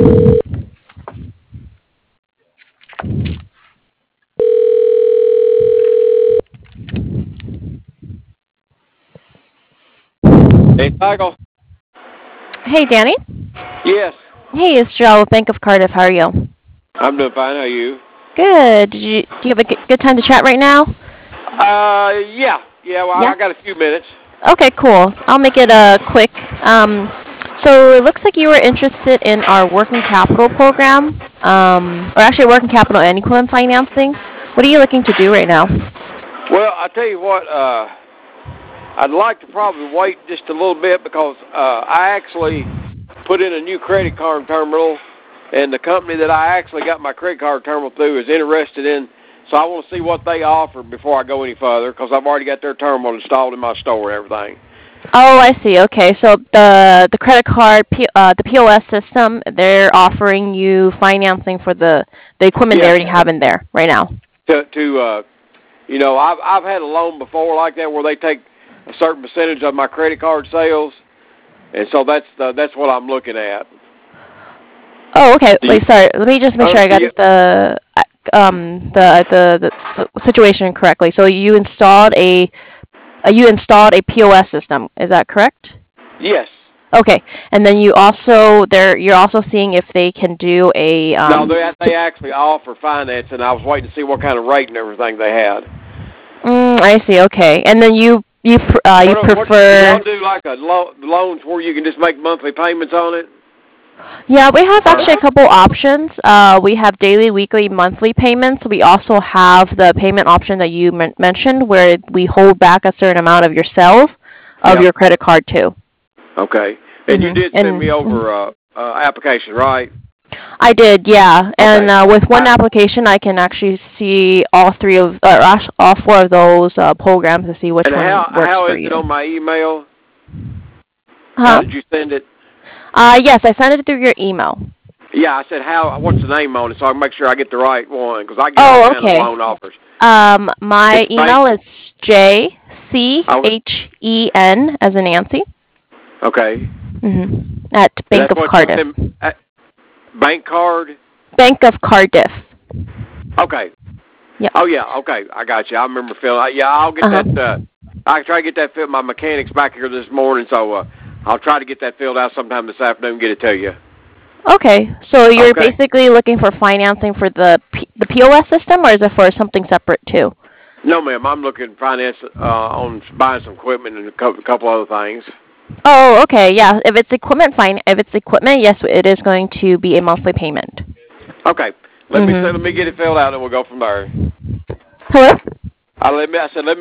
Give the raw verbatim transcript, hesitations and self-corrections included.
Hey, Michael. Hey, Danny. Yes. Hey, it's Joe, Bank of Cardiff. How are you? I'm doing fine. How are you? Good. Did you do you have a g- good time to chat right now? Uh, yeah. Yeah, well, Yeah. I got a few minutes. Okay, cool. I'll make it uh quick. Um, so it looks like you were interested in our working capital program, um, or actually working capital and equipment financing. What are you looking to do right now? Well, I tell you what, uh, I'd like to probably wait just a little bit because uh, I actually put in a new credit card terminal, and the company that I actually got my credit card terminal through is interested in, so I want to see what they offer before I go any further because I've already got their terminal installed in my store and everything. Oh, I see. Okay, so the the credit card, P, uh, the P O S system, they're offering you financing for the the equipment they Yes. already have in there right now. To, to uh, you know, I've I've had a loan before like that where they take a certain percentage of my credit card sales, and so that's the, that's what I'm looking at. Oh, okay. Do Wait, you, sorry. Let me just make uh, sure I do got you, the uh, um the the, the s- situation correctly. So you installed a uh, you installed a P O S system. Is that correct? yes. Okay. And then you also there you're also seeing if they can do a No, um. they they actually offer finance, and I was waiting to see what kind of rate and everything they had. Mm, I see. Okay. And then you you pr- uh you What what do prefer. y'all do like a lo- loans where you can just make monthly payments on it? Yeah, we have Or actually a couple options. Uh, we have daily, weekly, monthly payments. We also have the payment option that you men- mentioned, where we hold back a certain amount of your sales of yep. your credit card too. Okay. And you Mhm. did send me And mhm. over a uh, uh, application, right? I did, yeah. And Okay. uh, with one I application, I can actually see all three of, or act- all four of those uh, programs to see which and one how works how for is you. it on my email? How Huh? did you send it? Uh, yes, I sent it through your email. Yeah, I said how. What's the name on it so I can make sure I get the right one because I get all Oh, kind of okay. loan offers. Um, my It's bank. email is J C I would, H E N as in Nancy. okay. Mm-hmm. At And Bank that's of what you Cardiff. send. Uh, bank card. Bank of Cardiff. Okay. Yep. Oh yeah. Okay. I got you. I remember filling. Yeah, I'll get Uh-huh. that. Uh, I try to get that filled. My mechanic's back here this morning, so uh, I'll try to get that filled out sometime this afternoon and get it to you. Okay. So you're Okay. basically looking for financing for the P- the P O S system, or is it for something separate too? No, ma'am. I'm looking to finance uh, on buying some equipment and a couple, couple other things. Oh, okay. Yeah. If it's equipment, fine. If it's equipment, yes, it is going to be a monthly payment. Okay. Let me say, let me get it Mm-hmm. filled out, and we'll go from there. Hello. I let me. I said let me.